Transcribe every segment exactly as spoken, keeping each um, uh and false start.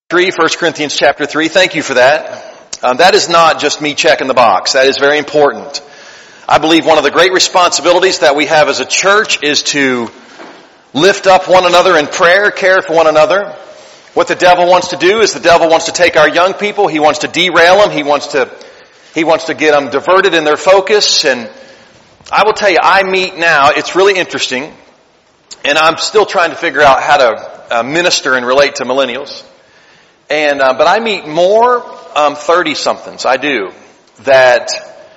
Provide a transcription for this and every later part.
three, First Corinthians chapter three. Thank you for that. Um, that is not just me checking the box. That is very important. I believe one of the great responsibilities that we have as a church is to lift up one another in prayer, care for one another. What the devil wants to do is the devil wants to take our young people. He wants to derail them. He wants to, he wants to get them diverted in their focus. And I will tell you, I meet now, it's really interesting, and I'm still trying to figure out how to uh, minister and relate to millennials. And uh, but I meet more um, thirty-somethings, I do, that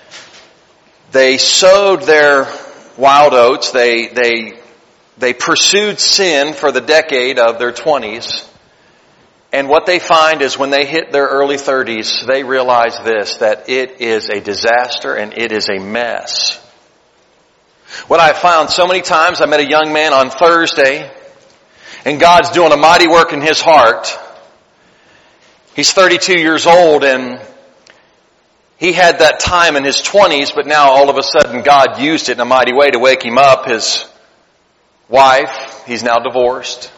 they sowed their wild oats, they they they pursued sin for the decade of their twenties, and what they find is when they hit their early thirties, they realize this, that it is a disaster and it is a mess. What I found so many times, I met a young man on Thursday, and God's doing a mighty work in his heart. He's thirty-two years old, and he had that time in his twenties, but now all of a sudden God used it in a mighty way to wake him up. His wife, he's now divorced.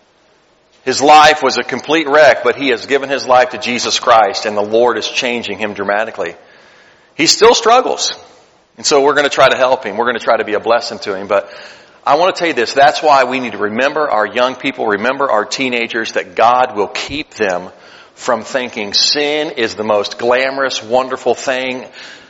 His life was a complete wreck, but he has given his life to Jesus Christ, and the Lord is changing him dramatically. He still struggles, and so we're going to try to help him. We're going to try to be a blessing to him, but I want to tell you this, that's why we need to remember our young people, remember our teenagers, that God will keep them from thinking sin is the most glamorous, wonderful thing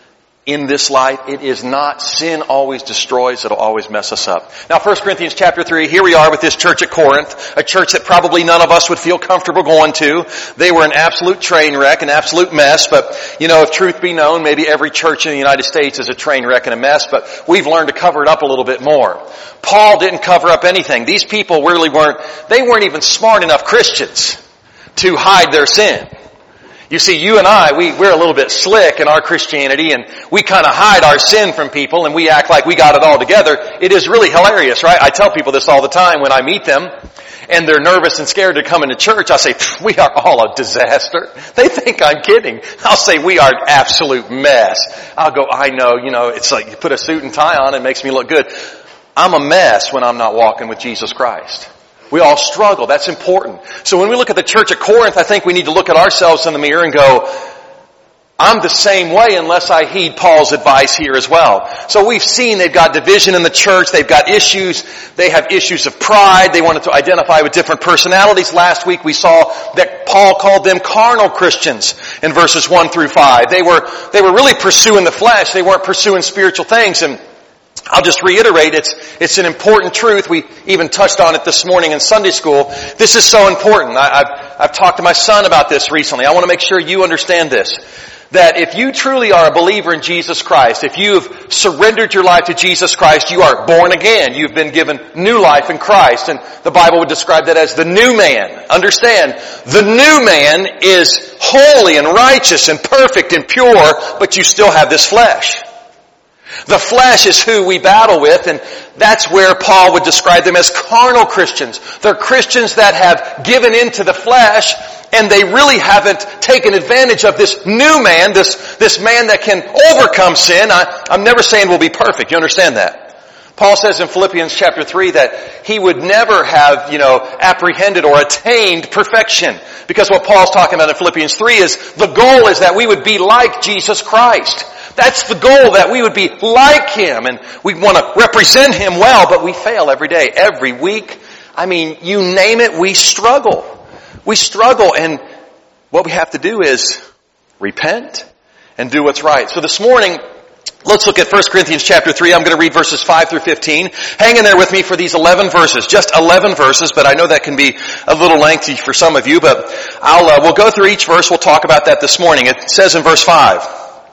in this life. It is not. Sin always destroys. It'll always mess us up. Now, First Corinthians chapter three, here we are with this church at Corinth, a church that probably none of us would feel comfortable going to. They were an absolute train wreck, an absolute mess, but, you know, if truth be known, maybe every church in the United States is a train wreck and a mess, but we've learned to cover it up a little bit more. Paul didn't cover up anything. These people really weren't, they weren't even smart enough Christians to hide their sin. You see, you and I, we, we're a little bit slick in our Christianity, and we kind of hide our sin from people, and we act like we got it all together. It is really hilarious, right? I tell people this all the time when I meet them, and they're nervous and scared to come into church. I say, we are all a disaster. They think I'm kidding. I'll say, we are an absolute mess. I'll go, I know, you know, it's like you put a suit and tie on, it makes me look good. I'm a mess when I'm not walking with Jesus Christ. We all struggle. That's important. So when we look at the church at Corinth, I think we need to look at ourselves in the mirror and go, I'm the same way unless I heed Paul's advice here as well. So we've seen they've got division in the church. They've got issues. They have issues of pride. They wanted to identify with different personalities. Last week we saw that Paul called them carnal Christians in verses one through five. They were, they were really pursuing the flesh. They weren't pursuing spiritual things. And I'll just reiterate, it's, it's an important truth. We even touched on it this morning in Sunday school. This is so important. I, I've, I've talked to my son about this recently. I want to make sure you understand this. That if you truly are a believer in Jesus Christ, if you've surrendered your life to Jesus Christ, you are born again. You've been given new life in Christ. And the Bible would describe that as the new man. Understand, the new man is holy and righteous and perfect and pure, but you still have this flesh. The flesh is who we battle with, and that's where Paul would describe them as carnal Christians. They're Christians that have given into the flesh, and they really haven't taken advantage of this new man, this, this man that can overcome sin. I, I'm never saying we'll be perfect. You understand that? Paul says in Philippians chapter three that he would never have, you know, apprehended or attained perfection. Because what Paul's talking about in Philippians three is the goal is that we would be like Jesus Christ. That's the goal, that we would be like Him, and we want to represent Him well, but we fail every day, every week. I mean, you name it, we struggle. We struggle, and what we have to do is repent and do what's right. So this morning, let's look at First Corinthians chapter three. I'm going to read verses five through fifteen. Hang in there with me for these eleven verses. Just eleven verses, but I know that can be a little lengthy for some of you, but I'll, uh, we'll go through each verse. We'll talk about that this morning. It says in verse five,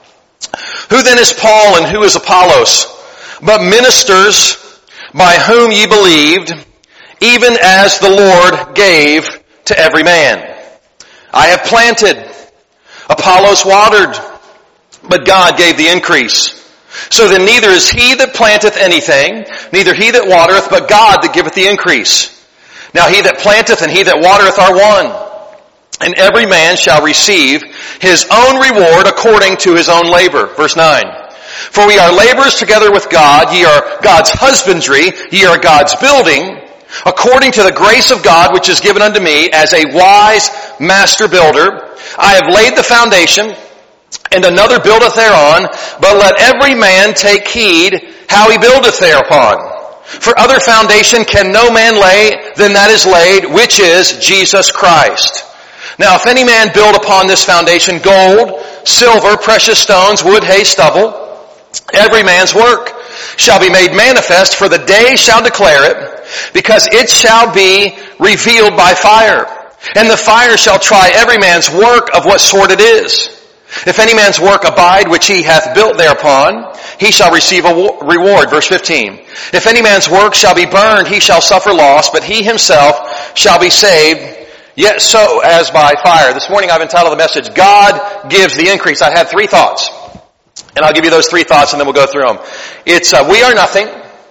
who then is Paul and who is Apollos, but ministers by whom ye believed, even as the Lord gave to every man. I have planted, Apollos watered, but God gave the increase. So then neither is he that planteth anything, neither he that watereth, but God that giveth the increase. Now he that planteth and he that watereth are one, and every man shall receive his own reward according to his own labor. Verse nine. For we are laborers together with God. Ye are God's husbandry. Ye are God's building. According to the grace of God which is given unto me as a wise master builder, I have laid the foundation, and another buildeth thereon, but let every man take heed how he buildeth thereupon. For other foundation can no man lay than that is laid, which is Jesus Christ. Now if any man build upon this foundation gold, silver, precious stones, wood, hay, stubble, every man's work shall be made manifest, for the day shall declare it, because it shall be revealed by fire. And the fire shall try every man's work of what sort it is. If any man's work abide which he hath built thereupon, he shall receive a reward. Verse fifteen. If any man's work shall be burned, he shall suffer loss, but he himself shall be saved, yet so as by fire. This morning I've entitled the message, God gives the increase. I had three thoughts. And I'll give you those three thoughts and then we'll go through them. It's, uh, we are nothing.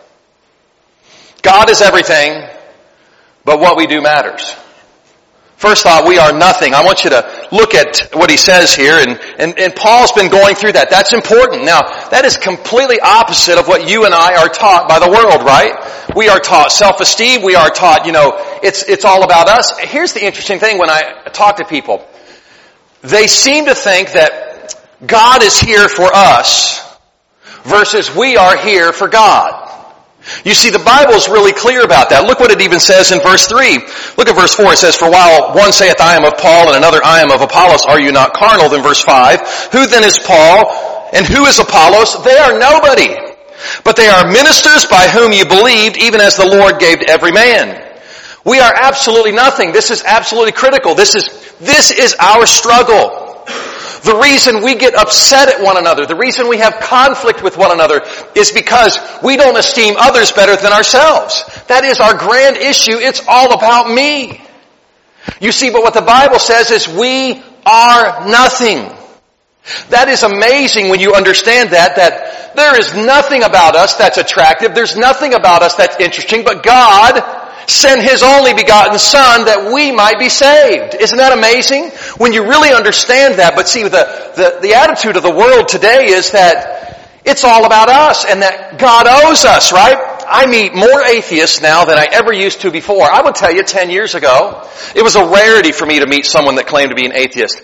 God is everything. But what we do matters. First thought, we are nothing. I want you to look at what he says here, and, and, and Paul's been going through that. That's important. Now, that is completely opposite of what you and I are taught by the world, right? We are taught self-esteem. We are taught, you know, it's, it's all about us. Here's the interesting thing when I talk to people. They seem to think that God is here for us versus we are here for God. You see, the Bible's really clear about that. Look what it even says in verse three. Look at verse four. It says, for while one saith, I am of Paul, and another, I am of Apollos, are you not carnal? Then verse five, who then is Paul, and who is Apollos? They are nobody. But they are ministers by whom you believed, even as the Lord gave to every man. We are absolutely nothing. This is absolutely critical. This is, this is our struggle. The reason we get upset at one another, the reason we have conflict with one another is because we don't esteem others better than ourselves. That is our grand issue. It's all about me. You see, but what the Bible says is we are nothing. That is amazing when you understand that, that there is nothing about us that's attractive. There's nothing about us that's interesting, but God sent His only begotten Son that we might be saved. Isn't that amazing? When you really understand that. But see, the, the, the attitude of the world today is that it's all about us and that God owes us, right? I meet more atheists now than I ever used to before. I will tell you, ten years ago, it was a rarity for me to meet someone that claimed to be an atheist.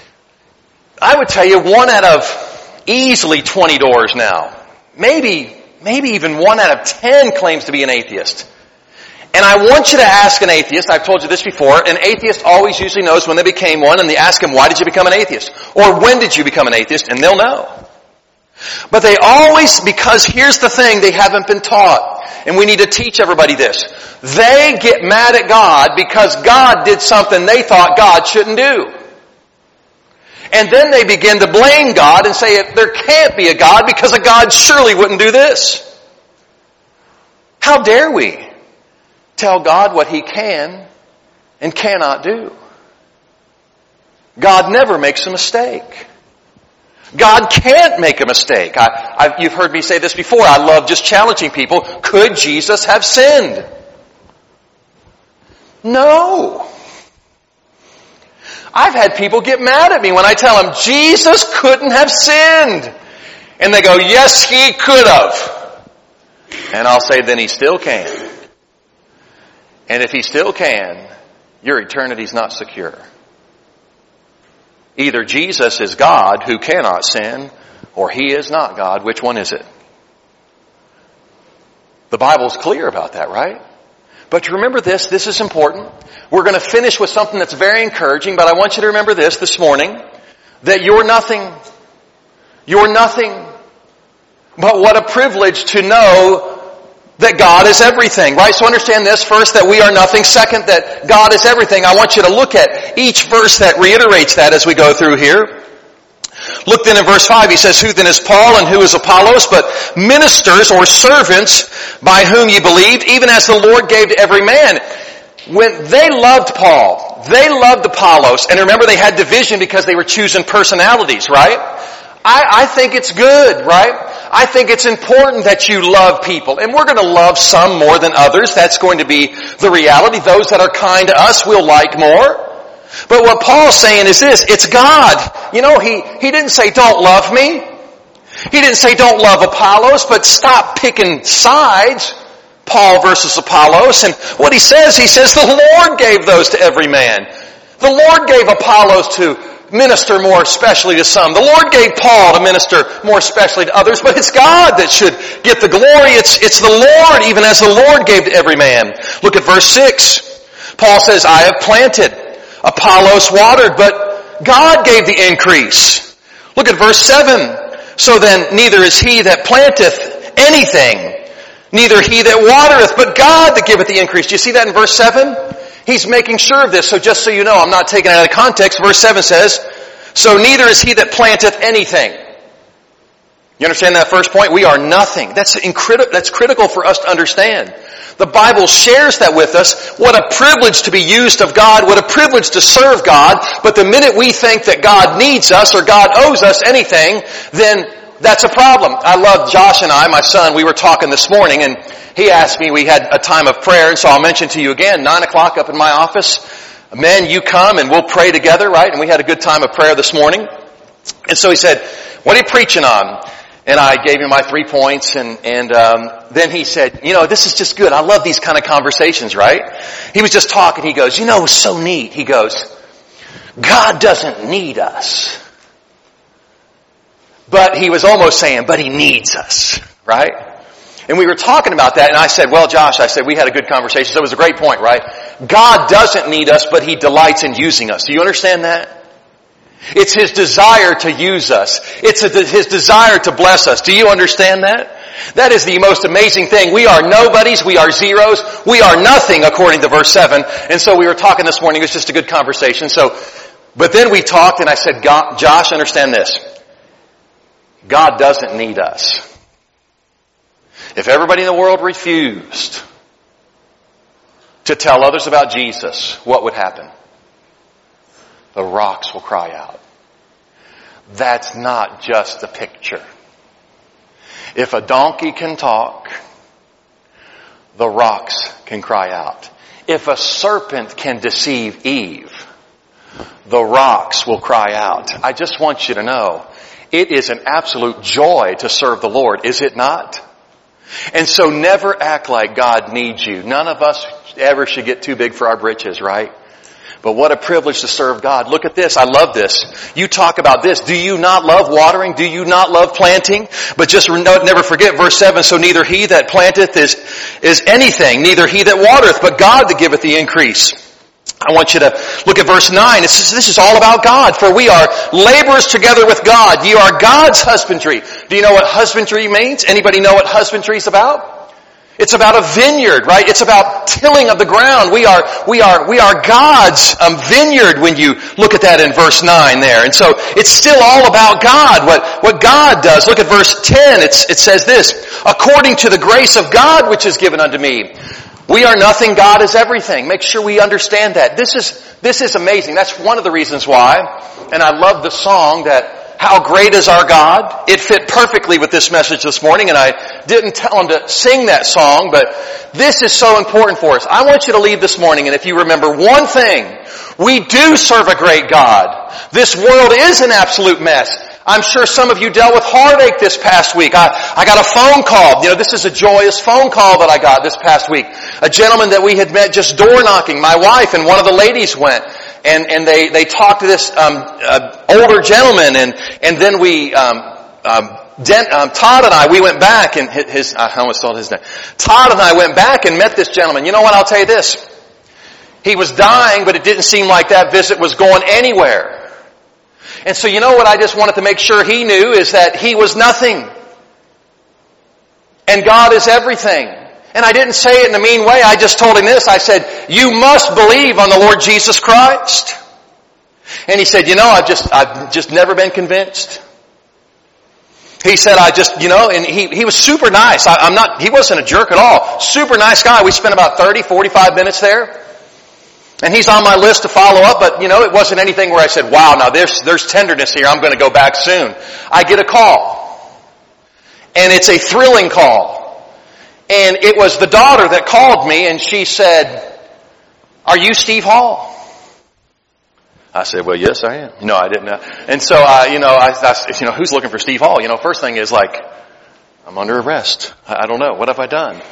I would tell you, one out of easily twenty doors now, maybe, maybe even one out of ten claims to be an atheist. And I want you to ask an atheist, I've told you this before, an atheist always usually knows when they became one, and they ask him, why did you become an atheist? Or when did you become an atheist? And they'll know. But they always, because here's the thing, they haven't been taught. And we need to teach everybody this. They get mad at God because God did something they thought God shouldn't do. And then they begin to blame God and say, there can't be a God because a God surely wouldn't do this. How dare we tell God what He can and cannot do? God never makes a mistake. God can't make a mistake. I, I've, you've heard me say this before. I love just challenging people. Could Jesus have sinned? No. I've had people get mad at me when I tell them, Jesus couldn't have sinned. And they go, yes, He could have. And I'll say, then He still can. And if He still can, your eternity's not secure. Either Jesus is God who cannot sin, or He is not God. Which one is it? The Bible's clear about that, right? But remember this, this is important. We're going to finish with something that's very encouraging, but I want you to remember this this morning, that you're nothing. You're nothing. But what a privilege to know that God is everything, right? So understand this, first, that we are nothing. Second, that God is everything. I want you to look at each verse that reiterates that as we go through here. Look then in verse five, he says, who then is Paul and who is Apollos, but ministers or servants by whom ye believed, even as the Lord gave to every man. When they loved Paul, they loved Apollos, and remember they had division because they were choosing personalities, right? I, I think it's good, right? I think it's important that you love people. And we're going to love some more than others. That's going to be the reality. Those that are kind to us we'll like more. But what Paul's saying is this, it's God. You know, he, he didn't say don't love me. He didn't say don't love Apollos, but stop picking sides. Paul versus Apollos. And what he says, he says the Lord gave those to every man. The Lord gave Apollos to minister more especially to some. The Lord gave Paul to minister more especially to others, but it's God that should get the glory. It's, it's the Lord, even as the Lord gave to every man. Look at verse six. Paul says, I have planted, Apollos watered, but God gave the increase. Look at verse seven. So then, neither is he that planteth anything, neither he that watereth, but God that giveth the increase. Do you see that in verse seven? He's making sure of this, so just so you know, I'm not taking it out of context. Verse seven says, so neither is he that planteth anything. You understand that first point? We are nothing. That's, incredi- that's critical for us to understand. The Bible shares that with us. What a privilege to be used of God. What a privilege to serve God. But the minute we think that God needs us or God owes us anything, then that's a problem. I love Josh and I, my son, we were talking this morning and he asked me, we had a time of prayer, and so I'll mention to you again, nine o'clock up in my office. Men, you come and we'll pray together, right? And we had a good time of prayer this morning. And so he said, what are you preaching on? And I gave him my three points, and, and um, then he said, you know, this is just good. I love these kind of conversations, right? He was just talking. He goes, you know, it was so neat. He goes, God doesn't need us. But he was almost saying, but he needs us, right? And we were talking about that, and I said, well, Josh, I said, we had a good conversation. So it was a great point, right? God doesn't need us, but he delights in using us. Do you understand that? It's his desire to use us. It's a, his desire to bless us. Do you understand that? That is the most amazing thing. We are nobodies. We are zeros. We are nothing, according to verse seven. And so we were talking this morning. It was just a good conversation. So, but then we talked, and I said, God, Josh, understand this. God doesn't need us. If everybody in the world refused to tell others about Jesus, what would happen? The rocks will cry out. That's not just a picture. If a donkey can talk, the rocks can cry out. If a serpent can deceive Eve, the rocks will cry out. I just want you to know, it is an absolute joy to serve the Lord, is it not? And so never act like God needs you. None of us ever should get too big for our britches, right? But what a privilege to serve God. Look at this. I love this. You talk about this. Do you not love watering? Do you not love planting? But just never forget verse seven. So neither he that planteth is, is anything, neither he that watereth, but God that giveth the increase. I want you to look at verse nine. It says this is all about God. For we are laborers together with God. You are God's husbandry. Do you know what husbandry means? Anybody know what husbandry is about? It's about a vineyard, right? It's about tilling of the ground. We are, we are, we are God's um, vineyard when you look at that in verse nine there. And so it's still all about God, what, what God does. Look at verse ten. It's, it says this, according to the grace of God which is given unto me. We are nothing, God is everything. Make sure we understand that. This is, this is amazing. That's one of the reasons why. And I love the song that, How Great Is Our God. It fit perfectly with this message this morning, and I didn't tell him to sing that song, but this is so important for us. I want you to leave this morning, and if you remember one thing, we do serve a great God. This world is an absolute mess. I'm sure some of you dealt with heartache this past week. I, I got a phone call. You know, this is a joyous phone call that I got this past week. A gentleman that we had met just door knocking, my wife, and one of the ladies went. And, and they, they talked to this, um, uh, older gentleman, and, and then we, um, um, Dent, um, Todd and I, we went back and his, I almost told his name. Todd and I went back and met this gentleman. You know what? I'll tell you this. He was dying, but it didn't seem like that visit was going anywhere. And so you know what I just wanted to make sure he knew is that he was nothing. And God is everything. And I didn't say it in a mean way. I just told him this. I said, you must believe on the Lord Jesus Christ. And he said, you know, I've just, I've just never been convinced. He said, I just, you know, and he, he was super nice. I, I'm not, he wasn't a jerk at all. Super nice guy. We spent about thirty, forty-five minutes there. And he's on my list to follow up, but you know, it wasn't anything where I said, wow, now there's, there's tenderness here. I'm going to go back soon. I get a call. And it's a thrilling call. And it was the daughter that called me, and she said, are you Steve Hall? I said, well, yes, I am. No, I didn't know. And so, uh, you know, I, I, you know, who's looking for Steve Hall? You know, first thing is like, I'm under arrest. I, I don't know. What have I done?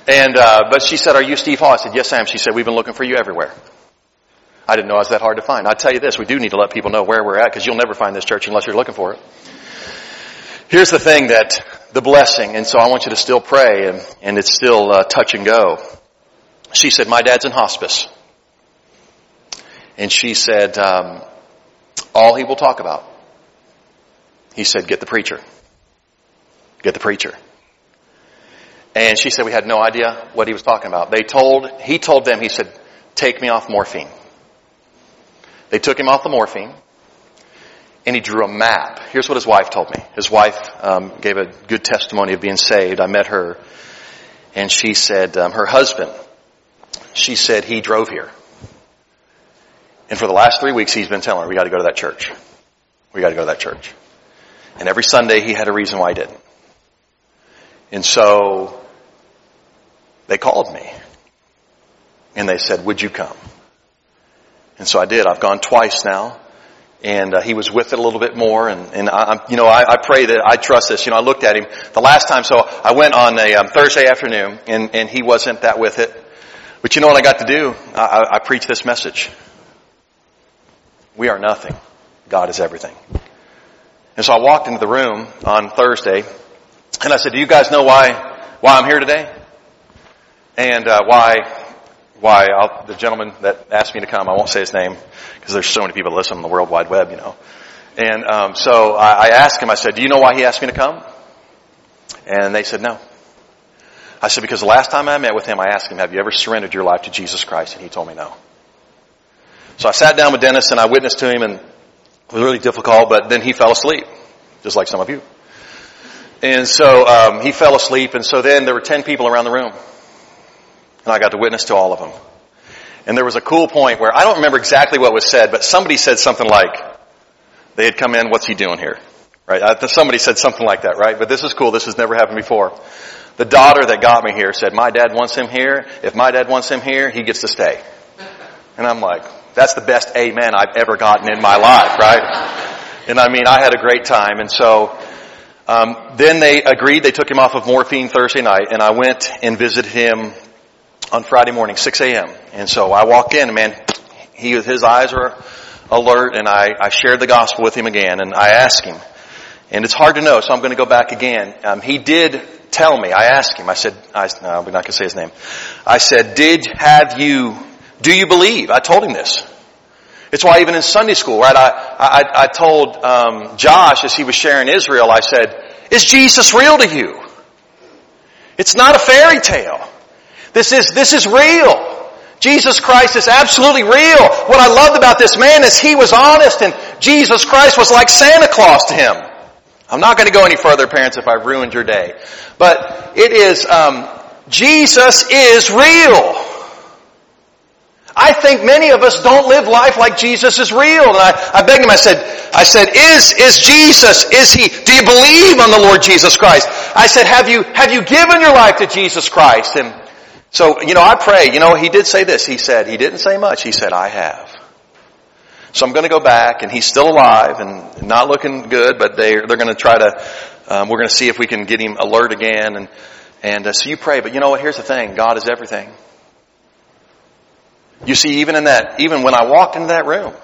And, uh, but she said, are you Steve Hall? I said, yes, I am. She said, we've been looking for you everywhere. I didn't know I was that hard to find. I'll tell you this, we do need to let people know where we're at, because you'll never find this church unless you're looking for it. Here's the thing that, the blessing, and so I want you to still pray, and, and it's still uh, touch and go. She said, my dad's in hospice. And she said, um, all he will talk about, he said, get the preacher. Get the preacher. And she said, we had no idea what he was talking about. They told, he told them, he said, take me off morphine. They took him off the morphine, and he drew a map. Here's what his wife told me. His wife um, gave a good testimony of being saved. I met her, and she said, um, her husband, she said he drove here. And for the last three weeks, he's been telling her, we got to go to that church. We got to go to that church. And every Sunday, he had a reason why he didn't. And so they called me, and they said, would you come? And so I did. I've gone twice now. And uh, he was with it a little bit more. And, and I, you know, I, I pray that I trust this. You know, I looked at him the last time. So I went on a um, Thursday afternoon, and, and he wasn't that with it. But you know what I got to do? I, I, I preached this message. We are nothing. God is everything. And so I walked into the room on Thursday, and I said, do you guys know why why I'm here today? And uh, why... Why, I'll, the gentleman that asked me to come, I won't say his name, because there's so many people that listen on the World Wide Web, you know. And um, so I, I asked him, I said, do you know why he asked me to come? And they said, no. I said, because the last time I met with him, I asked him, have you ever surrendered your life to Jesus Christ? And he told me no. So I sat down with Dennis, and I witnessed to him, and it was really difficult, but then he fell asleep, just like some of you. And so um, he fell asleep, and so then there were ten people around the room. And I got to witness to all of them. And there was a cool point where, I don't remember exactly what was said, but somebody said something like, they had come in, what's he doing here? Right? Somebody said something like that, right? But this is cool. This has never happened before. The daughter that got me here said, my dad wants him here. If my dad wants him here, he gets to stay. And I'm like, that's the best amen I've ever gotten in my life, right? And I mean, I had a great time. And so, um, then they agreed. They took him off of morphine Thursday night, and I went and visited him on Friday morning, six a.m. And so I walked in, and man, he, his eyes were alert, and I, I shared the gospel with him again, and I asked him, and it's hard to know, so I'm going to go back again. Um, he did tell me, I asked him, I said, I, no, we're not going to say his name. I said, did, have you, do you believe? I told him this. It's why even in Sunday school, right, I, I, I told um, Josh as he was sharing Israel, I said, is Jesus real to you? It's not a fairy tale. This is, this is real. Jesus Christ is absolutely real. What I loved about this man is he was honest, and Jesus Christ was like Santa Claus to him. I'm not going to go any further, parents, if I've ruined your day. But it is, um, Jesus is real. I think many of us don't live life like Jesus is real. And I, I begged him, I said, I said, is, is Jesus, is he, do you believe on the Lord Jesus Christ? I said, have you, have you given your life to Jesus Christ? And so, you know, I pray, you know, he did say this. He said, he didn't say much. He said, I have. So I'm going to go back, and he's still alive and not looking good, but they, they're going to try to, um, we're going to see if we can get him alert again. And, and uh, so you pray, but you know what? Here's the thing. God is everything. You see, even in that, even when I walked into that room,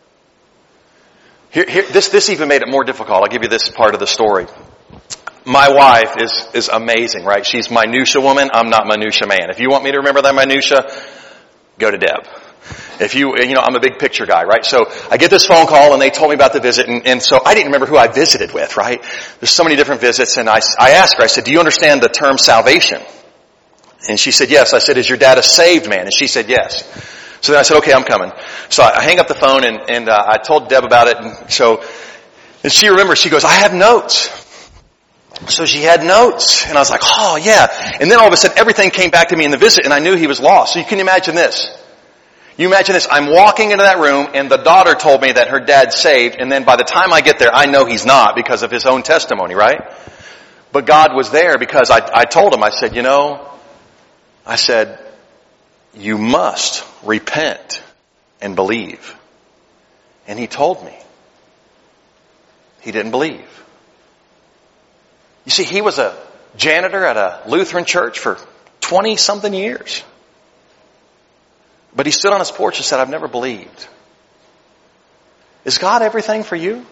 here, here, this, this even made it more difficult. I'll give you this part of the story. My wife is, is amazing, right? She's minutia woman. I'm not minutia man. If you want me to remember that minutia, go to Deb. If you, you know, I'm a big picture guy, right? So I get this phone call, and they told me about the visit, and, and so I didn't remember who I visited with, right? There's so many different visits, and I, I asked her, I said, do you understand the term salvation? And she said, yes. I said, is your dad a saved man? And she said, yes. So then I said, okay, I'm coming. So I hang up the phone, and, and uh, I told Deb about it, and so, and she remembers, she goes, I have notes. So she had notes, and I was like, oh yeah. And then all of a sudden everything came back to me in the visit, and I knew he was lost. So you can imagine this. You imagine this. I'm walking into that room, and the daughter told me that her dad's saved, and then by the time I get there, I know he's not because of his own testimony, right? But God was there because I, I told him, I said, you know, I said, you must repent and believe. And he told me. He didn't believe. You see, he was a janitor at a Lutheran church for twenty-something years. But he stood on his porch and said, I've never believed. Is God everything for you?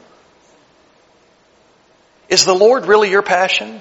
Is the Lord really your passion?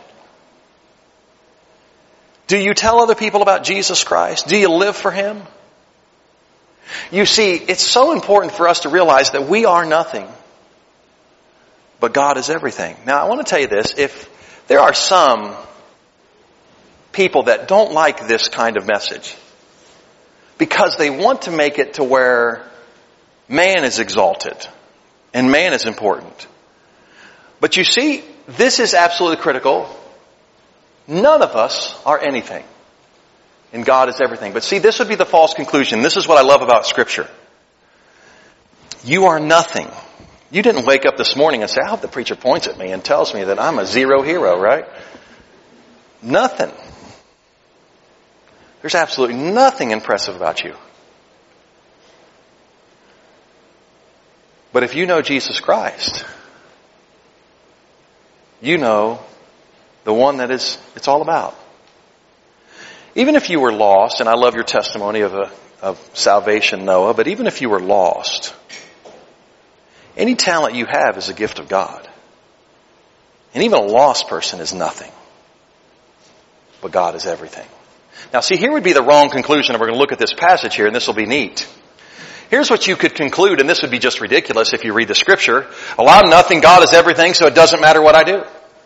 Do you tell other people about Jesus Christ? Do you live for Him? You see, it's so important for us to realize that we are nothing, but God is everything. Now, I want to tell you this. If there are some people that don't like this kind of message because they want to make it to where man is exalted and man is important. But you see, this is absolutely critical. None of us are anything. And God is everything. But see, this would be the false conclusion. This is what I love about Scripture. You are nothing. You didn't wake up this morning and say, I hope the preacher points at me and tells me that I'm a zero hero, right? Nothing. There's absolutely nothing impressive about you. But if you know Jesus Christ, you know the one that is it's all about. Even if you were lost, and I love your testimony of a, of salvation, Noah, but even if you were lost, any talent you have is a gift of God. And even a lost person is nothing. But God is everything. Now see, here would be the wrong conclusion, and we're going to look at this passage here, and this will be neat. Here's what you could conclude, and this would be just ridiculous if you read the Scripture. Well, I'm nothing, God is everything, so it doesn't matter what I do.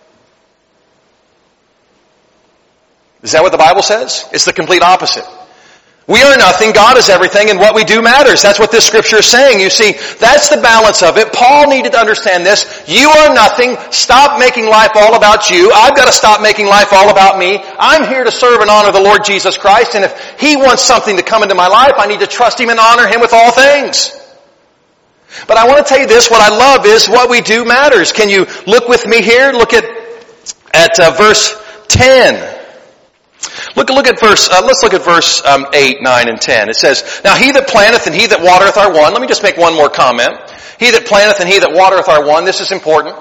Is that what the Bible says? It's the complete opposite. We are nothing, God is everything, and what we do matters. That's what this Scripture is saying. You see, that's the balance of it. Paul needed to understand this. You are nothing. Stop making life all about you. I've got to stop making life all about me. I'm here to serve and honor the Lord Jesus Christ, and if He wants something to come into my life, I need to trust Him and honor Him with all things. But I want to tell you this, what I love is what we do matters. Can you look with me here? Look at, at uh, verse ten. Look, look at verse, uh, let's look at verse um, eight, nine, and ten. It says, Now he that planteth and he that watereth are one. Let me just make one more comment. He that planteth and he that watereth are one. This is important.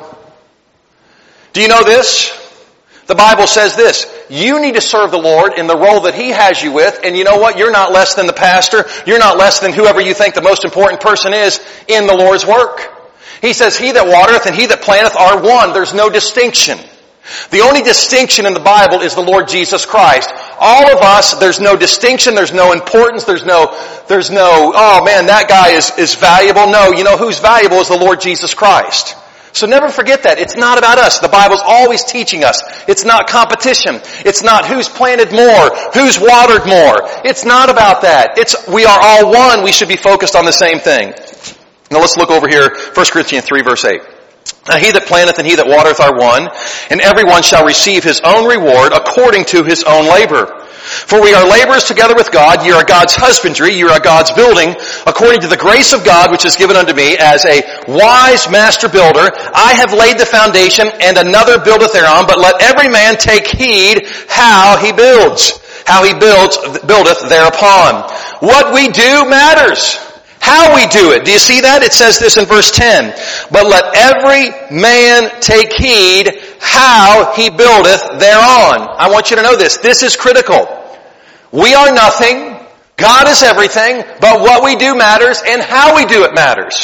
Do you know this? The Bible says this. You need to serve the Lord in the role that He has you with. And you know what? You're not less than the pastor. You're not less than whoever you think the most important person is in the Lord's work. He says, He that watereth and he that planteth are one. There's no distinction. The only distinction in the Bible is the Lord Jesus Christ. All of us, there's no distinction, there's no importance, there's no, there's no, oh man, that guy is, is valuable. No, you know who's valuable is the Lord Jesus Christ. So never forget that. It's not about us. The Bible's always teaching us. It's not competition. It's not who's planted more, who's watered more. It's not about that. It's, we are all one. We should be focused on the same thing. Now let's look over here, First Corinthians three verse eight. Now he that planteth and he that watereth are one, and everyone shall receive his own reward according to his own labor. For we are laborers together with God. Ye are God's husbandry, ye are God's building, according to the grace of God which is given unto me as a wise master builder. I have laid the foundation, and another buildeth thereon, but let every man take heed how he builds, how he builds, buildeth thereupon. What we do matters. How we do it. Do you see that? It says this in verse ten. But let every man take heed how he buildeth thereon. I want you to know this. This is critical. We are nothing. God is everything. But what we do matters, and how we do it matters.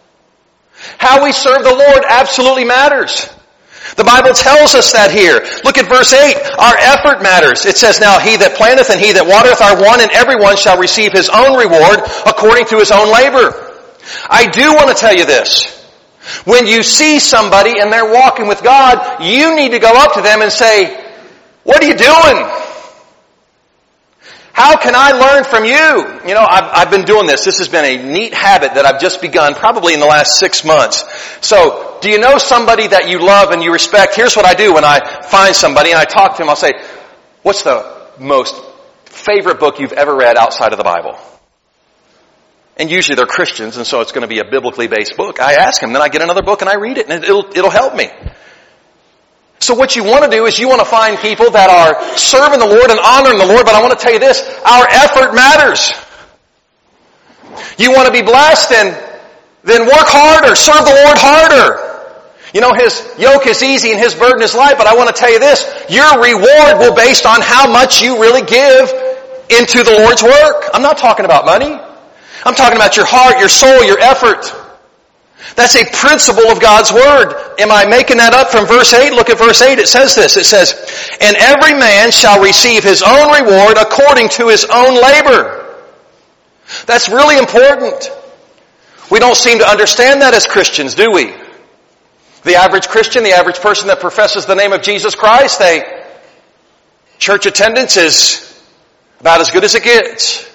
How we serve the Lord absolutely matters. The Bible tells us that here. Look at verse eight. Our effort matters. It says, Now he that planteth and he that watereth are one, and everyone shall receive his own reward according to his own labor. I do want to tell you this. When you see somebody and they're walking with God, you need to go up to them and say, What are you doing? How can I learn from you? You know, I've, I've been doing this. This has been a neat habit that I've just begun probably in the last six months. So, do you know somebody that you love and you respect? Here's what I do when I find somebody and I talk to them. I'll say, what's the most favorite book you've ever read outside of the Bible? And usually they're Christians, and so it's going to be a biblically based book. I ask them, then I get another book and I read it, and it'll, it'll help me. So what you want to do is you want to find people that are serving the Lord and honoring the Lord, but I want to tell you this, our effort matters. You want to be blessed, and then work harder, serve the Lord harder. You know, his yoke is easy and his burden is light, but I want to tell you this, your reward will be based on how much you really give into the Lord's work. I'm not talking about money. I'm talking about your heart, your soul, your effort. That's a principle of God's Word. Am I making that up from verse eight? Look at verse eight. It says this. It says, and every man shall receive his own reward according to his own labor. That's really important. We don't seem to understand that as Christians, do we? The average Christian, the average person that professes the name of Jesus Christ, they, church attendance is about as good as it gets.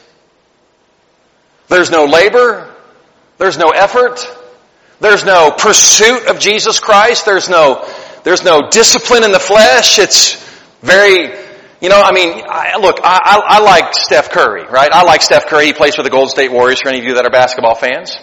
There's no labor. There's no effort. There's no pursuit of Jesus Christ. There's no, there's no discipline in the flesh. It's very, you know, I mean, I, look, I, I, I like Steph Curry, right? I like Steph Curry. He plays for the Golden State Warriors, for any of you that are basketball fans.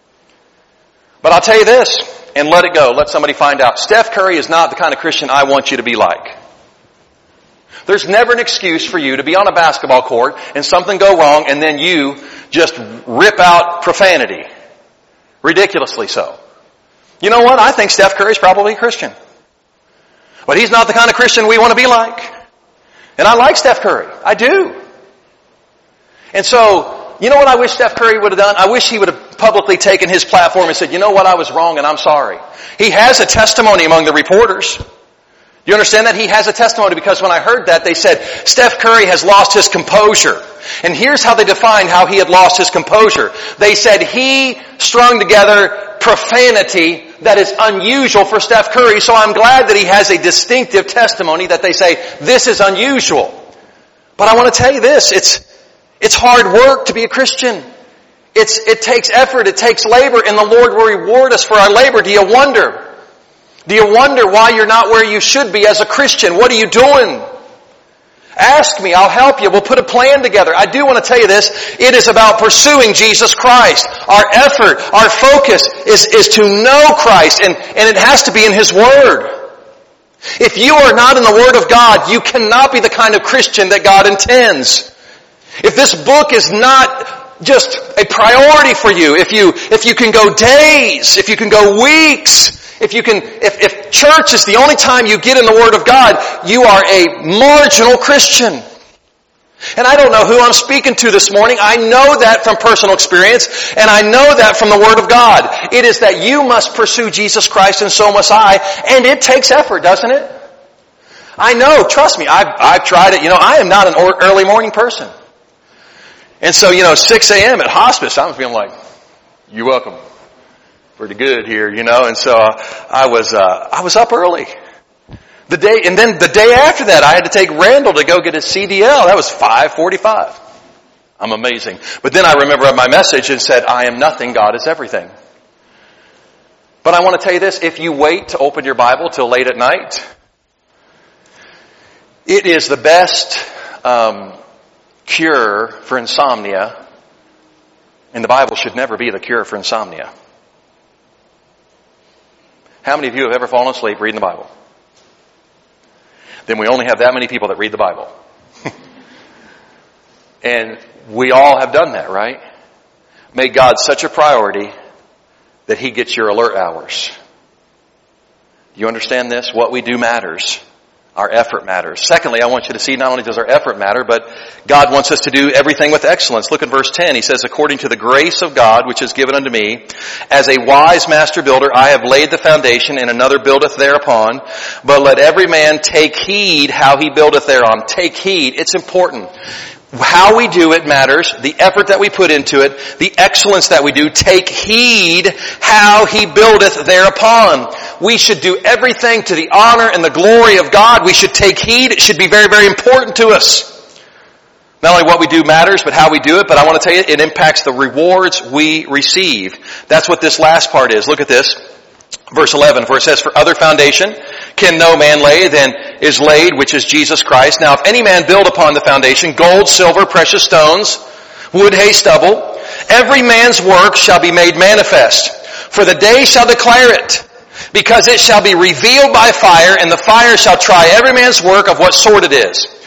But I'll tell you this, and let it go. Let somebody find out. Steph Curry is not the kind of Christian I want you to be like. There's never an excuse for you to be on a basketball court and something go wrong and then you just rip out profanity. Ridiculously so. You know what? I think Steph Curry's probably a Christian. But he's not the kind of Christian we want to be like. And I like Steph Curry. I do. And so, you know what I wish Steph Curry would have done? I wish he would have publicly taken his platform and said, you know what? I was wrong and I'm sorry. He has a testimony among the reporters. You understand that? He has a testimony because when I heard that, they said, Steph Curry has lost his composure. And here's how they defined how he had lost his composure. They said he strung together profanity that is unusual for Steph Curry. So I'm glad that he has a distinctive testimony that they say, this is unusual. But I want to tell you this, it's, it's hard work to be a Christian. It's, it takes effort, it takes labor, and the Lord will reward us for our labor. Do you wonder? Do you wonder why you're not where you should be as a Christian? What are you doing? Ask me, I'll help you. We'll put a plan together. I do want to tell you this. It is about pursuing Jesus Christ. Our effort, our focus is, is to know Christ, and, and it has to be in His Word. If you are not in the Word of God, you cannot be the kind of Christian that God intends. If this book is not just a priority for you, if you, if you can go days, if you can go weeks, If you can, if, if church is the only time you get in the Word of God, you are a marginal Christian. And I don't know who I'm speaking to this morning. I know that from personal experience, and I know that from the Word of God. It is that you must pursue Jesus Christ, and so must I, and it takes effort, doesn't it? I know, trust me, I've, I've tried it. You know, I am not an early morning person. And so, you know, six a.m. at hospice, I'm feeling like, you're welcome. Pretty good here, you know, and so uh, I was uh, I was up early. The day, and then the day after that, I had to take Randall to go get his C D L. That was five forty-five. I'm amazing. But then I remember my message and said, I am nothing, God is everything. But I want to tell you this, if you wait to open your Bible till late at night, it is the best um, cure for insomnia, and the Bible should never be the cure for insomnia. How many of you have ever fallen asleep reading the Bible? Then we only have that many people that read the Bible. And we all have done that, right? Make God such a priority that He gets your alert hours. You understand this? What we do matters. Our effort matters. Secondly, I want you to see not only does our effort matter, but God wants us to do everything with excellence. Look at verse ten. He says, according to the grace of God which is given unto me, as a wise master builder, I have laid the foundation, and another buildeth thereupon. But let every man take heed how he buildeth thereon. Take heed. It's important. How we do it matters. The effort that we put into it. The excellence that we do. Take heed how he buildeth thereupon. We should do everything to the honor and the glory of God. We should take heed. It should be very, very important to us. Not only what we do matters, but how we do it. But I want to tell you, it impacts the rewards we receive. That's what this last part is. Look at this. Verse eleven, for it says, for other foundation can no man lay than is laid, which is Jesus Christ. Now if any man build upon the foundation, gold, silver, precious stones, wood, hay, stubble, every man's work shall be made manifest. For the day shall declare it, because it shall be revealed by fire, and the fire shall try every man's work of what sort it is.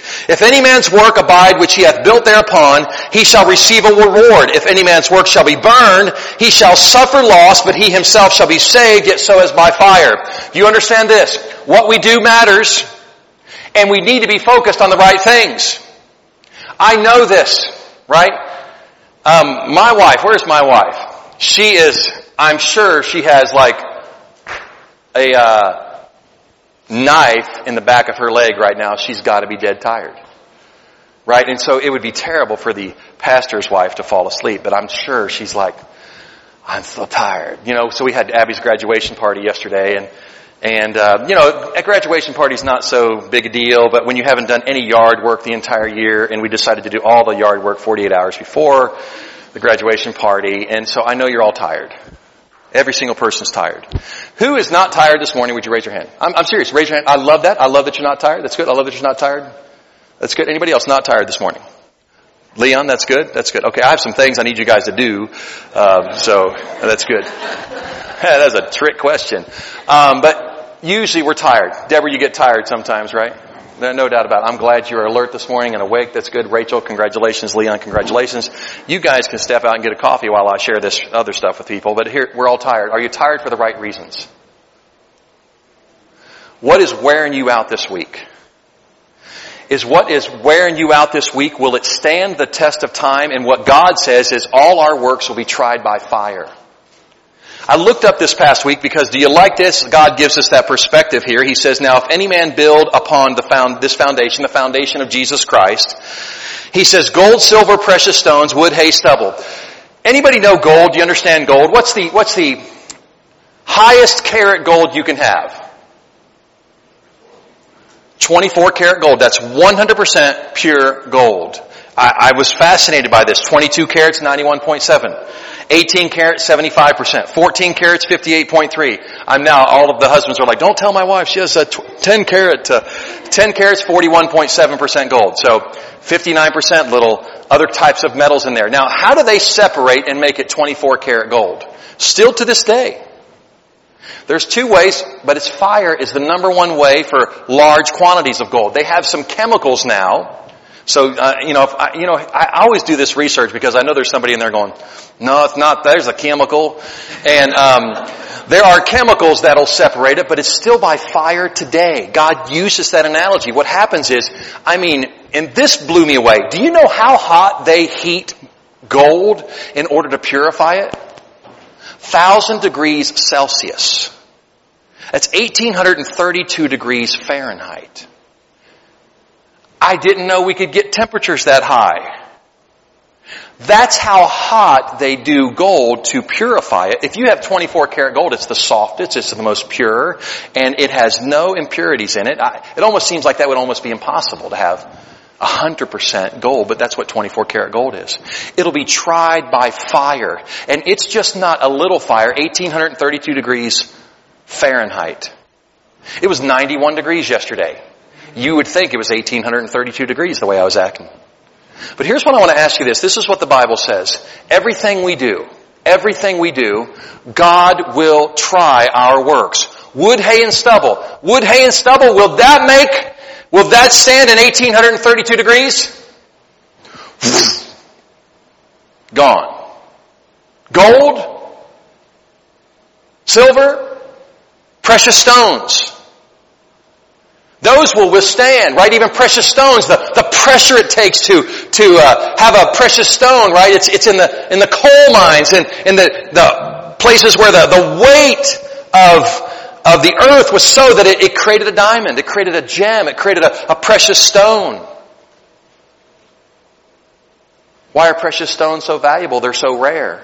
If any man's work abide which he hath built thereupon, he shall receive a reward. If any man's work shall be burned, he shall suffer loss, but he himself shall be saved, yet so as by fire. Do you understand this? What we do matters, and we need to be focused on the right things. I know this, right? Um, my wife, where's my wife? She is, I'm sure she has like a uh, knife in the back of her leg right now. She's got to be dead tired. Right? And so it would be terrible for the pastor's wife to fall asleep, but I'm sure she's like, I'm so tired. You know, so we had Abby's graduation party yesterday, and And, uh, you know, a graduation party's not so big a deal, but when you haven't done any yard work the entire year, and we decided to do all the yard work forty-eight hours before the graduation party, and so I know you're all tired. Every single person's tired. Who is not tired this morning? Would you raise your hand? I'm, I'm serious. Raise your hand. I love that. I love that you're not tired. That's good. I love that you're not tired. That's good. Anybody else not tired this morning? Leon, that's good. That's good. Okay, I have some things I need you guys to do, um, so that's good. That's a trick question. Um, but usually we're tired. Deborah, you get tired sometimes, right? No, no doubt about it. I'm glad you're alert this morning and awake. That's good. Rachel, congratulations. Leon, congratulations. You guys can step out and get a coffee while I share this other stuff with people. But here, we're all tired. Are you tired for the right reasons? What is wearing you out this week? Is what is wearing you out this week, will it stand the test of time? And what God says is all our works will be tried by fire. I looked up this past week because, do you like this? God gives us that perspective here. He says, now if any man build upon the found, this foundation, the foundation of Jesus Christ, he says, gold, silver, precious stones, wood, hay, stubble. Anybody know gold? Do you understand gold? What's the, what's the highest carat gold you can have? twenty-four karat gold. That's one hundred percent pure gold. I, I was fascinated by this. twenty-two carats, ninety-one point seven. eighteen carats, seventy-five percent. fourteen carats, fifty-eight point three. I'm now, all of the husbands are like, don't tell my wife. She has a ten carat, uh, ten carats, forty-one point seven percent gold. So fifty-nine percent little other types of metals in there. Now, how do they separate and make it twenty-four karat gold? Still to this day. There's two ways, but it's fire is the number one way for large quantities of gold. They have some chemicals now. So, uh, you know, if I, you know, I always do this research because I know there's somebody in there going, no, it's not, there's a chemical. And, um, there are chemicals that'll separate it, but it's still by fire today. God uses that analogy. What happens is, I mean, and this blew me away. Do you know how hot they heat gold in order to purify it? Thousand degrees Celsius. That's eighteen thirty-two degrees Fahrenheit. I didn't know we could get temperatures that high. That's how hot they do gold to purify it. If you have twenty-four karat gold, it's the softest, it's the most pure, and it has no impurities in it. I, it almost seems like that would almost be impossible to have one hundred percent gold, but that's what twenty-four karat gold is. It'll be tried by fire, and it's just not a little fire, eighteen thirty-two degrees Fahrenheit. It was ninety-one degrees yesterday. You would think it was eighteen thirty-two degrees the way I was acting. But here's what I want to ask you this. This is what the Bible says. Everything we do, everything we do, God will try our works. Wood, hay, and stubble. Wood, hay, and stubble, will that make, will that stand in eighteen thirty-two degrees? Gone. Gold, silver, precious stones. Those will withstand, right? Even precious stones, the, the pressure it takes to, to, uh, have a precious stone, right? It's, it's in the, in the coal mines and in the, the places where the, the weight of, of the earth was so that it, it created a diamond, it created a gem, it created a, a precious stone. Why are precious stones so valuable? They're so rare.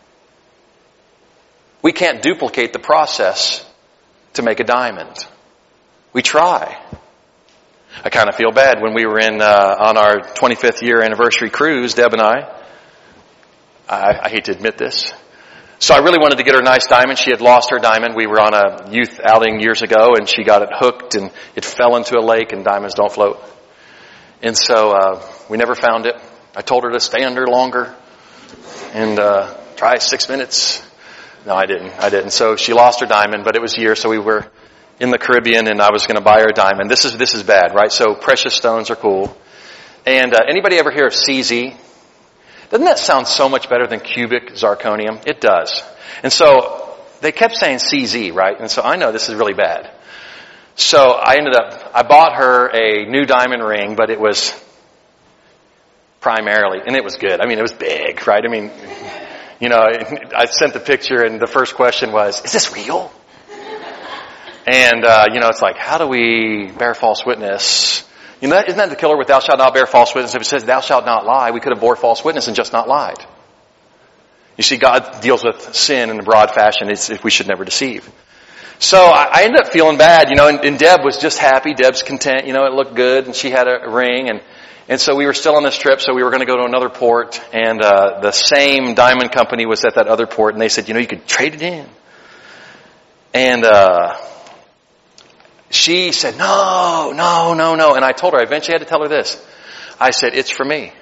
We can't duplicate the process to make a diamond. We try. I kind of feel bad when we were in uh, on our twenty-fifth year anniversary cruise, Deb and I. I. I hate to admit this. So I really wanted to get her a nice diamond. She had lost her diamond. We were on a youth outing years ago, and she got it hooked, and it fell into a lake, and diamonds don't float. And so uh, we never found it. I told her to stay under longer and uh, try six minutes. No, I didn't. I didn't. So she lost her diamond, but it was years, so we were in the Caribbean, and I was going to buy her a diamond. This is this is bad, right? So precious stones are cool. And uh, anybody ever hear of C Z? Doesn't that sound so much better than cubic zirconium? It does. And so they kept saying C Z, right? And so I know this is really bad. So I ended up, I bought her a new diamond ring, but it was primarily, and it was good. I mean, it was big, right? I mean, you know, I sent the picture, and the first question was, is this real? And, uh, you know, it's like, how do we bear false witness? You know, isn't that the killer with thou shalt not bear false witness? If it says thou shalt not lie, we could have bore false witness and just not lied. You see, God deals with sin in a broad fashion. It's, we should never deceive. So I, I ended up feeling bad, you know, and, and Deb was just happy. Deb's content, you know, it looked good, and she had a ring, and and so we were still on this trip, so we were going to go to another port, and uh the same diamond company was at that other port, and they said, you know, you could trade it in. And uh she said, no, no, no, no. And I told her, I eventually had to tell her this. I said, it's for me.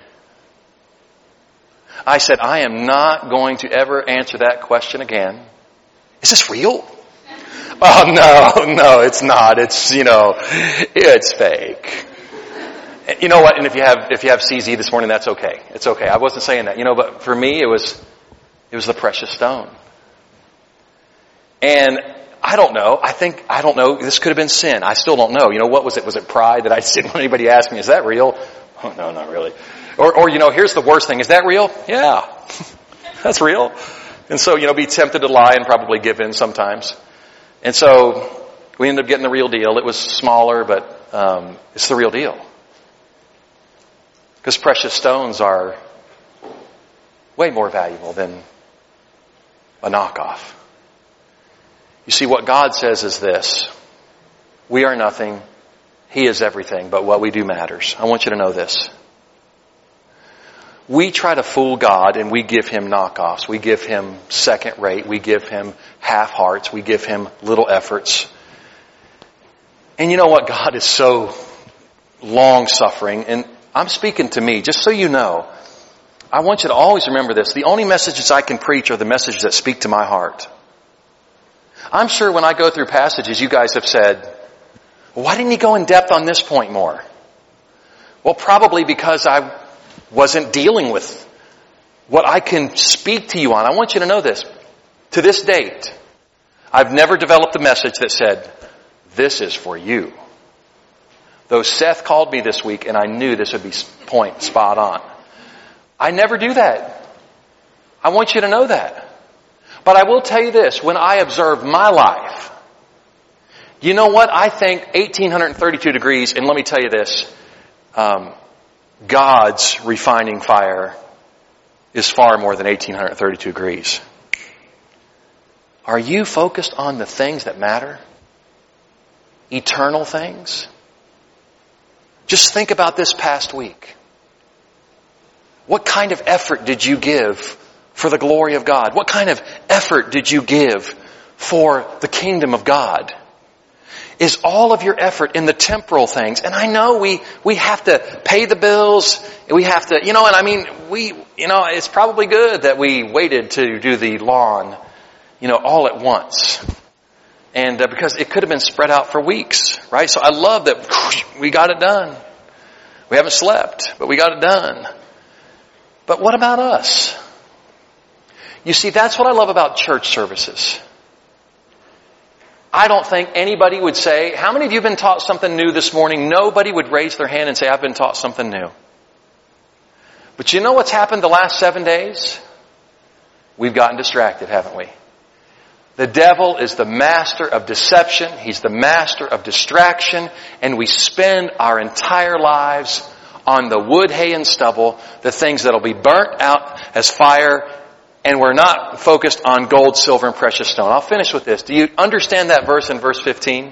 I said, I am not going to ever answer that question again. Is this real? Oh, no, no, it's not. It's, you know, it's fake. You know what? And if you have, if you have C Z this morning, that's okay. It's okay. I wasn't saying that, you know, but for me, it was, it was the precious stone. And I don't know. I think, I don't know. This could have been sin. I still don't know. You know, what was it? Was it pride that I just didn't want anybody to ask me, is that real? Oh, no, not really. Or, or, you know, here's the worst thing. Is that real? Yeah. That's real. And so, you know, be tempted to lie and probably give in sometimes. And so we ended up getting the real deal. It was smaller, but um, it's the real deal. Because precious stones are way more valuable than a knockoff. You see, what God says is this. We are nothing. He is everything, but what we do matters. I want you to know this. We try to fool God and we give Him knockoffs. We give Him second rate. We give Him half hearts. We give Him little efforts. And you know what? God is so long suffering. And I'm speaking to me, just so you know. I want you to always remember this. The only messages I can preach are the messages that speak to my heart. I'm sure when I go through passages, you guys have said, well, why didn't he go in depth on this point more? Well, probably because I wasn't dealing with what I can speak to you on. I want you to know this. To this date, I've never developed a message that said, this is for you. Though Seth called me this week and I knew this would be point spot on. I never do that. I want you to know that. But I will tell you this, when I observe my life, you know what? I think eighteen thirty-two degrees, and let me tell you this, um, God's refining fire is far more than eighteen thirty-two degrees. Are you focused on the things that matter? Eternal things? Just think about this past week. What kind of effort did you give for the glory of God? What kind of effort did you give for the kingdom of God? Is all of your effort in the temporal things? And I know we, we have to pay the bills. We have to, you know, and I mean, we, you know, it's probably good that we waited to do the lawn, you know, all at once. And uh, because it could have been spread out for weeks, right? So I love that whoosh, we got it done. We haven't slept, but we got it done. But what about us? You see, that's what I love about church services. I don't think anybody would say, how many of you have been taught something new this morning? Nobody would raise their hand and say, I've been taught something new. But you know what's happened the last seven days? We've gotten distracted, haven't we? The devil is the master of deception. He's the master of distraction. And we spend our entire lives on the wood, hay, and stubble, the things that will be burnt out as fire. And we're not focused on gold, silver, and precious stone. I'll finish with this. Do you understand that verse in verse fifteen?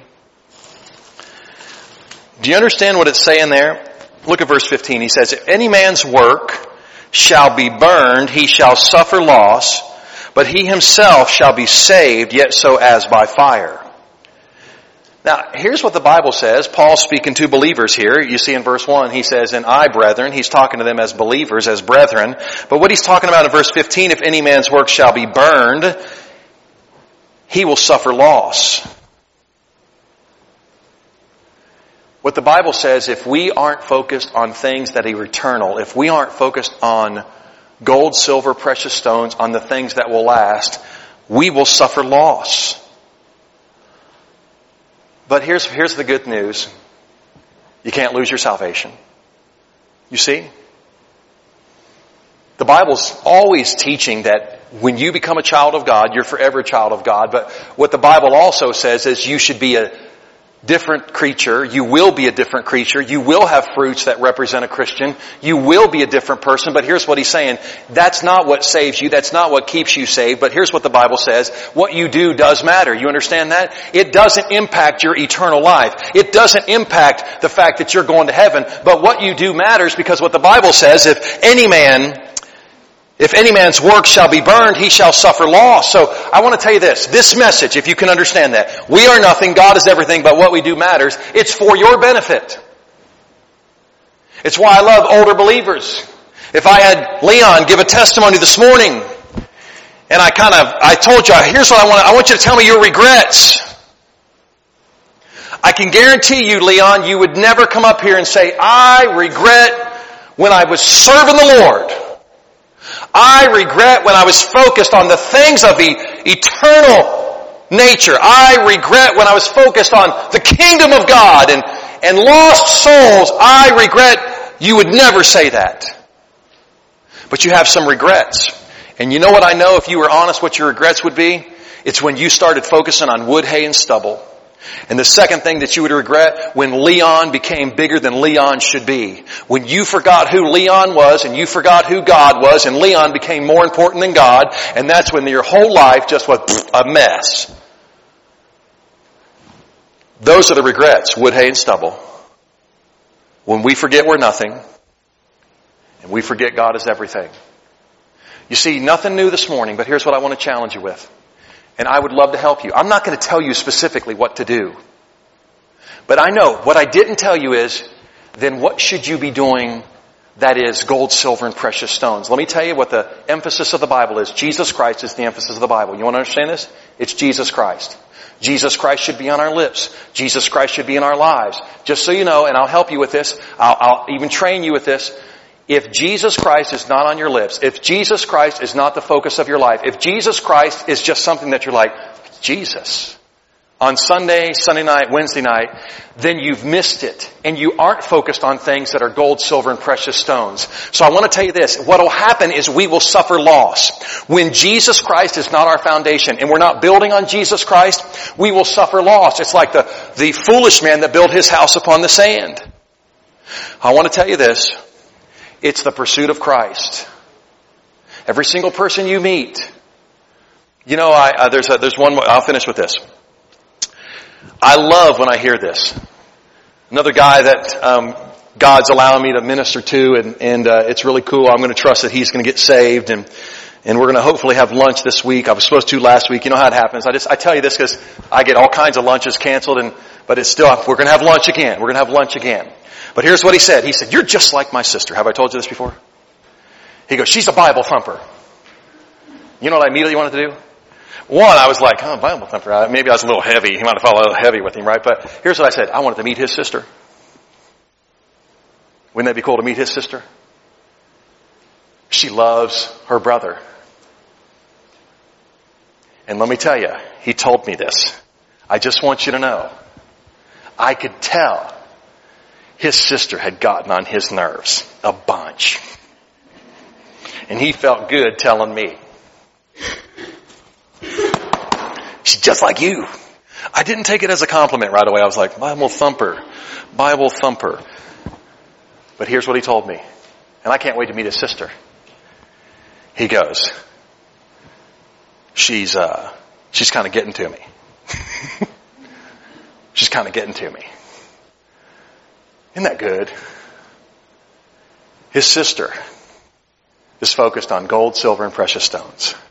Do you understand what it's saying there? Look at verse fifteen. He says, if any man's work shall be burned, he shall suffer loss, but he himself shall be saved, yet so as by fire. Now, here's what the Bible says. Paul's speaking to believers here. You see in verse one, he says, and I, brethren, he's talking to them as believers, as brethren. But what he's talking about in verse fifteen, if any man's work shall be burned, he will suffer loss. What the Bible says, if we aren't focused on things that are eternal, if we aren't focused on gold, silver, precious stones, on the things that will last, we will suffer loss. But here's, here's the good news. You can't lose your salvation. You see? The Bible's always teaching that when you become a child of God, you're forever a child of God. But what the Bible also says is you should be a different creature. You will be a different creature. You will have fruits that represent a Christian. You will be a different person. But here's what he's saying. That's not what saves you. That's not what keeps you saved. But here's what the Bible says. What you do does matter. You understand that? It doesn't impact your eternal life. It doesn't impact the fact that you're going to heaven. But what you do matters, because what the Bible says, if any man If any man's work shall be burned, he shall suffer loss. So I want to tell you this. This message, if you can understand that. We are nothing, God is everything, but what we do matters. It's for your benefit. It's why I love older believers. If I had Leon give a testimony this morning, and I kind of, I told you, here's what I want, I want you to tell me your regrets. I can guarantee you, Leon, you would never come up here and say, I regret when I was serving the Lord. I regret when I was focused on the things of the eternal nature. I regret when I was focused on the kingdom of God and, and lost souls. I regret. You would never say that. But you have some regrets. And you know what I know, if you were honest, what your regrets would be? It's when you started focusing on wood, hay, and stubble. And the second thing that you would regret, when Leon became bigger than Leon should be. When you forgot who Leon was and you forgot who God was, and Leon became more important than God, and that's when your whole life just was a mess. Those are the regrets, wood, hay, and stubble. When we forget we're nothing, and we forget God is everything. You see, nothing new this morning, but here's what I want to challenge you with. And I would love to help you. I'm not going to tell you specifically what to do. But I know what I didn't tell you is, then what should you be doing that is gold, silver, and precious stones? Let me tell you what the emphasis of the Bible is. Jesus Christ is the emphasis of the Bible. You want to understand this? It's Jesus Christ. Jesus Christ should be on our lips. Jesus Christ should be in our lives. Just so you know, and I'll help you with this. I'll, I'll even train you with this. If Jesus Christ is not on your lips, if Jesus Christ is not the focus of your life, if Jesus Christ is just something that you're like, Jesus, on Sunday, Sunday night, Wednesday night, then you've missed it. And you aren't focused on things that are gold, silver, and precious stones. So I want to tell you this. What will happen is we will suffer loss. When Jesus Christ is not our foundation and we're not building on Jesus Christ, we will suffer loss. It's like the, the foolish man that built his house upon the sand. I want to tell you this. It's the pursuit of Christ. Every single person you meet. You know, I, uh, there's a, there's one more, I'll finish with this. I love when I hear this. Another guy that um, God's allowing me to minister to, and, and uh, it's really cool. I'm going to trust that he's going to get saved, and and we're going to hopefully have lunch this week. I was supposed to last week. You know how it happens. I just I tell you this because I get all kinds of lunches canceled, and but it's still we're going to have lunch again. We're going to have lunch again. But here's what he said. He said, "You're just like my sister." Have I told you this before? He goes, "She's a Bible thumper." You know what I immediately wanted to do? One, I was like, oh, Bible thumper. Maybe I was a little heavy. He might have felt a little heavy with him, right? But here's what I said. I wanted to meet his sister. Wouldn't that be cool to meet his sister? She loves her brother. And let me tell you, he told me this. I just want you to know. I could tell his sister had gotten on his nerves a bunch. And he felt good telling me. She's just like you. I didn't take it as a compliment right away. I was like, Bible thumper, Bible thumper. But here's what he told me. And I can't wait to meet his sister. He goes, she's, uh, she's kind of getting to me. She's kind of getting to me. Isn't that good? His sister is focused on gold, silver, and precious stones.